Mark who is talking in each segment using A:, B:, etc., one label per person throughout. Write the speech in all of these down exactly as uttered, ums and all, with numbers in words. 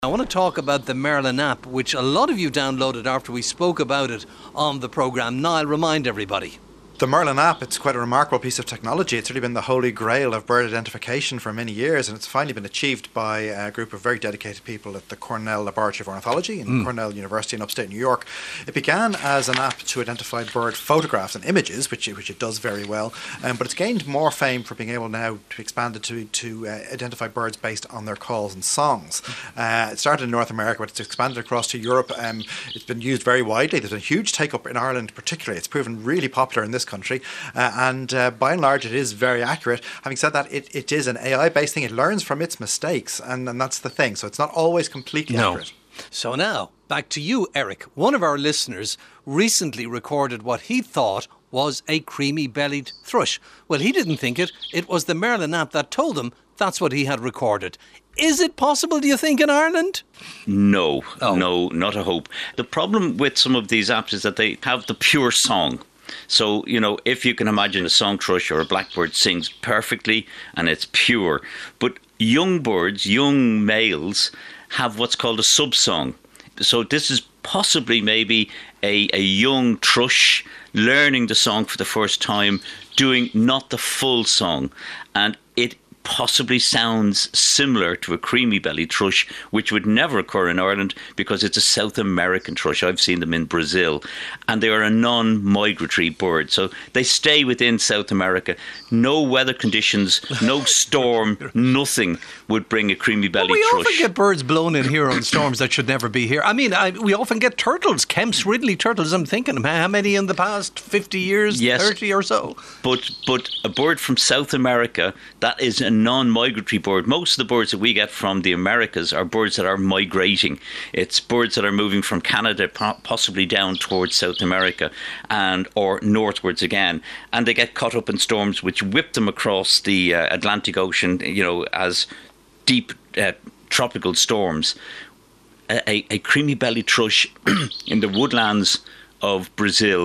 A: I want to talk about the Merlin app, which a lot of you downloaded after we spoke about it on the programme. Niall, remind everybody.
B: The Merlin app, it's quite a remarkable piece of technology. It's really been the holy grail of bird identification for many years, and it's finally been achieved by a group of very dedicated people at the Cornell Laboratory of Ornithology in mm. Cornell University in upstate New York. It began as an app to identify bird photographs and images, which it, which it does very well, um, but it's gained more fame for being able now to expand it to, to uh, identify birds based on their calls and songs. Uh, it started in North America, but it's expanded across to Europe. Um, it's been used very widely. There's a huge take-up in Ireland particularly. It's proven really popular in this country, uh, and uh, by and large it is very accurate. Having said that, it, it is an A I based thing. It learns from its mistakes, and, and that's the thing, so it's not always completely
A: no.
B: accurate.
A: So now back to you, Eric. One of our listeners recently recorded what he thought was a creamy bellied thrush. Well, he didn't think it. It was the Merlin app that told him that's what he had recorded. Is it possible, do you think, in Ireland?
C: No,
A: oh.
C: no, not a hope. The problem with some of these apps is that they have the pure song. So, you know, if you can imagine a song thrush or a blackbird sings perfectly and it's pure. But young birds, young males, have what's called a sub-song. So this is possibly maybe a, a young thrush learning the song for the first time, doing not the full song. And it possibly sounds similar to a creamy bellied thrush, which would never occur in Ireland because it's a South American thrush. I've seen them in Brazil, and they are a non-migratory bird, so they stay within South America. No weather conditions, no storm, nothing would bring a creamy bellied
A: well, we
C: thrush.
A: We often get birds blown in here on storms that should never be here. I mean, I, we often get turtles, Kemp's Ridley turtles. I'm thinking, how many in the past fifty years,
C: yes,
A: thirty or so?
C: But but a bird from South America, that is a non-migratory bird. Most of the birds that we get from the Americas are birds that are migrating. It's birds that are moving from Canada possibly down towards South America and or northwards again, and they get caught up in storms which whip them across the uh, Atlantic Ocean, you know, as deep uh, tropical storms. A, a, a creamy bellied thrush in the woodlands of Brazil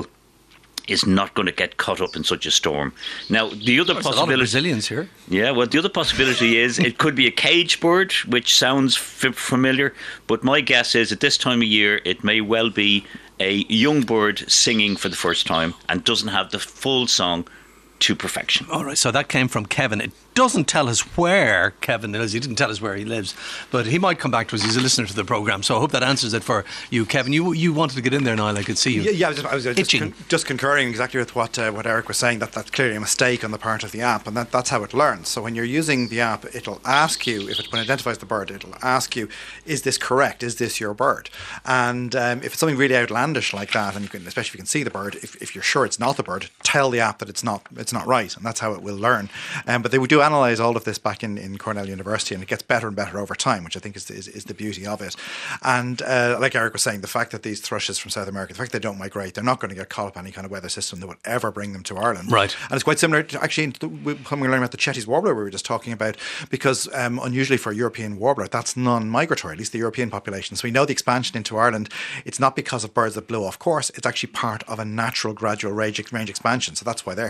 C: is not going to get caught up in such a storm. Now, the other
A: There's
C: possibility...
A: a lot of Brazilians here.
C: Yeah, well, the other possibility is it could be a cage bird, which sounds f- familiar, but my guess is at this time of year, it may well be a young bird singing for the first time and doesn't have the full song to perfection.
A: All right, so that came from Kevin. It doesn't tell us where Kevin is. He didn't tell us where he lives, but he might come back to us. He's a listener to the programme, so I hope that answers it for you, Kevin. You you wanted to get in there, Niall. I could see you.
B: Yeah, yeah I was just, I was just, con- just concurring exactly with what uh, what Eric was saying. That that's clearly a mistake on the part of the app, and that, that's how it learns. So when you're using the app, it'll ask you, if it when it identifies the bird, it'll ask you, is this correct? Is this your bird? And um, if it's something really outlandish like that, and you can, especially if you can see the bird, if, if you're sure it's not the bird, tell the app that it's not it's not right, and that's how it will learn. Um, but they do analyse all of this back in, in Cornell University, and it gets better and better over time, which I think is is, is the beauty of it. And uh, like Eric was saying, the fact that these thrushes from South America, the fact they don't migrate, they're not going to get caught up in any kind of weather system that would ever bring them to Ireland.
A: Right.
B: And it's quite similar to actually when we learn about the Chetty's warbler we were just talking about, because um, unusually for a European warbler, that's non-migratory, at least the European population. So we know the expansion into Ireland, it's not because of birds that blow off course, it's actually part of a natural gradual range, range expansion. So that's why they're